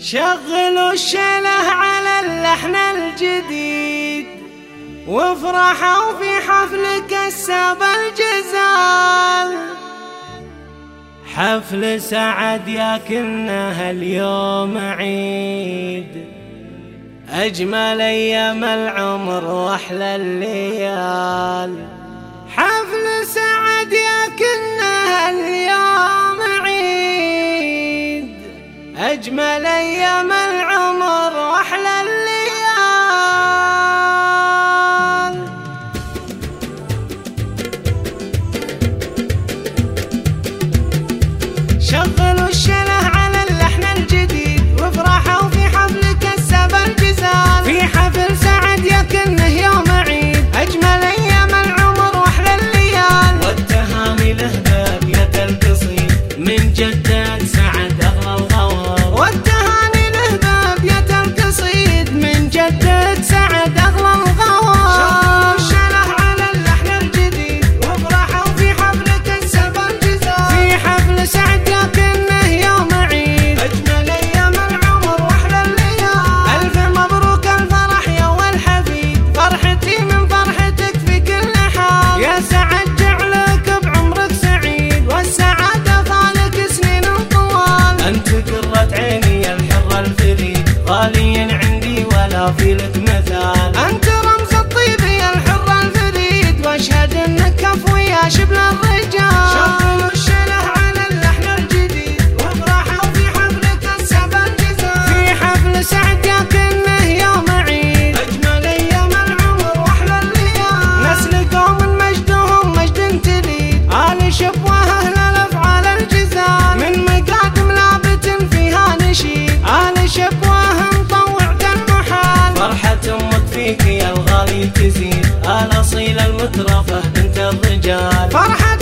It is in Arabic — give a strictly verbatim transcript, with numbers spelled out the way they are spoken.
شغلوا الشله على اللحن الجديد وافرحوا في حفل كساب الجزال. حفل سعد يا كنه اليوم عيد، أجمل أيام العمر وأحلى الليال. حفل سعد يا كنه اليوم عيد، أجمل أيام العمر وأحلى الليال. شغلوا الشله على اللحن الجديد وافرحوا في حفل كساب الجزال. في حفل سعد يا كنه يوم عيد، أجمل أيام العمر وأحلى الليال. والتهاني له بابية القصيد من جدة سعد أغلى الغوار. والتهاني له بابية القصيد من جدة سعد أغلى الغوار. شغلوا الشله على اللحن الجديد وافرحوا في حفل كساب الجزال. في حفل سعد يا كنه يوم عيد، أجمل أيام العمر وأحلى الليال. ألف مبروك الفرح يا والحفيد، فرحتي من فرحتك في كل حال. يا سعد جعلك بعمرك سعيد، والسعادة فالك سنين طوال. أنت قرة عيني الحر الفريد، غالي عندي ولا في لك مثال. أنت رمز الطيب يا الحر الفريد، واشهد انك كفو يا شبل الرجال. شغلوا الشله على اللحن الجديد وافرحوا في حفل كساب الجزال. في حفل سعد يا كنه يوم عيد، أجمل أيام العمر وأحلى الليال. نسل قوم مجدهم مجد تليد، آل شبوه أهل الأفعال الجزال. من مقادم لابت فيها نشيد، آل شبوه مطوع كالمحال. فرحة أمك فيك يا الغالي تزيد، الأصيل المترفة أنت الرجال. فرحة